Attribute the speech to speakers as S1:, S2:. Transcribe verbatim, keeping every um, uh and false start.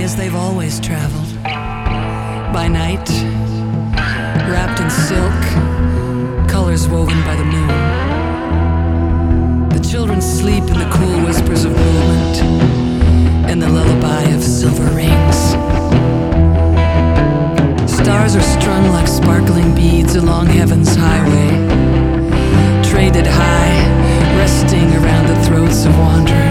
S1: as they've always traveled. By night, wrapped in silk, colors woven by the moon. The children sleep in the cool whispers of movement and the lullaby of silver rings. Stars are strung like sparkling beads along heaven's highway, traded high, resting around the throats of wanderers.